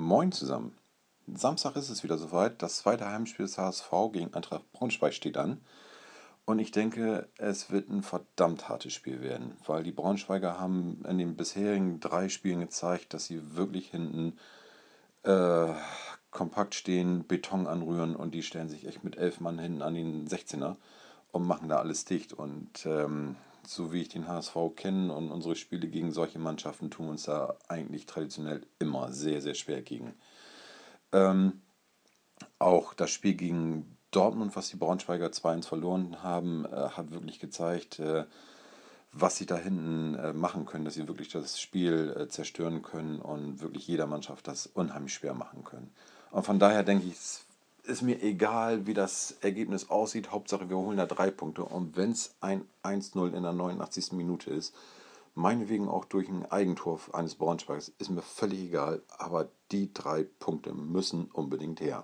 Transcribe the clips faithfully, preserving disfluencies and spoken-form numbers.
Moin zusammen. Samstag ist es wieder soweit. Das zweite Heimspiel des H S V gegen Eintracht Braunschweig steht an. Und ich denke, es wird ein verdammt hartes Spiel werden, weil die Braunschweiger haben in den bisherigen drei Spielen gezeigt, dass sie wirklich hinten äh, kompakt stehen, Beton anrühren und die stellen sich echt mit elf Mann hinten an den sechzehner und machen da alles dicht. Und ähm, so wie ich den H S V kenne und unsere Spiele gegen solche Mannschaften, tun wir uns da eigentlich traditionell immer sehr, sehr schwer gegen. Ähm, auch das Spiel gegen Dortmund, was die Braunschweiger zwei eins verloren haben, äh, hat wirklich gezeigt, äh, was sie da hinten äh, machen können, dass sie wirklich das Spiel äh, zerstören können und wirklich jeder Mannschaft das unheimlich schwer machen können. Und von daher denke ich, es ist mir egal, wie das Ergebnis aussieht. Hauptsache, wir holen da drei Punkte. Und wenn es ein eins null in der neunundachtzigsten Minute ist, meinetwegen auch durch ein Eigentor eines Braunschweigers, ist mir völlig egal. Aber die drei Punkte müssen unbedingt her.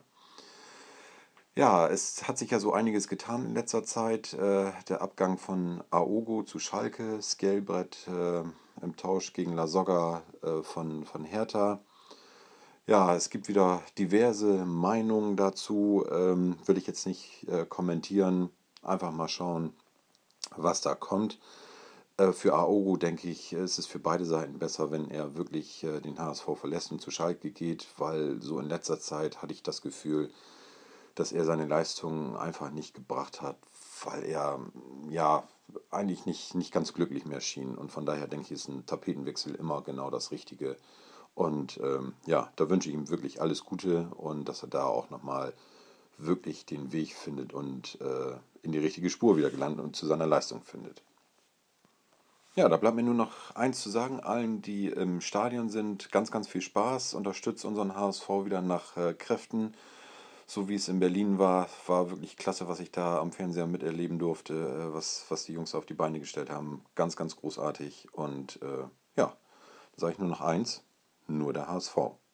Ja, es hat sich ja so einiges getan in letzter Zeit. Äh, der Abgang von Aogo zu Schalke, Skelbrett äh, im Tausch gegen Lasogga äh, von, von Hertha. Ja, es gibt wieder diverse Meinungen dazu. Ähm, will ich jetzt nicht äh, kommentieren. Einfach mal schauen, was da kommt. Äh, für Aogo denke ich, ist es für beide Seiten besser, wenn er wirklich äh, den H S V verlässt und zu Schalke geht, weil so in letzter Zeit hatte ich das Gefühl, dass er seine Leistungen einfach nicht gebracht hat, weil er ja eigentlich nicht, nicht ganz glücklich mehr schien. Und von daher denke ich, ist ein Tapetenwechsel immer genau das Richtige. Und ähm, ja, da wünsche ich ihm wirklich alles Gute und dass er da auch nochmal wirklich den Weg findet und äh, in die richtige Spur wieder gelandet und zu seiner Leistung findet. Ja, da bleibt mir nur noch eins zu sagen, allen, die im Stadion sind, ganz, ganz viel Spaß, unterstützt unseren H S V wieder nach äh, Kräften. So wie es in Berlin war, war wirklich klasse, was ich da am Fernseher miterleben durfte, äh, was, was die Jungs auf die Beine gestellt haben. Ganz, ganz großartig. Und äh, ja, da sage ich nur noch eins, nur der H S V.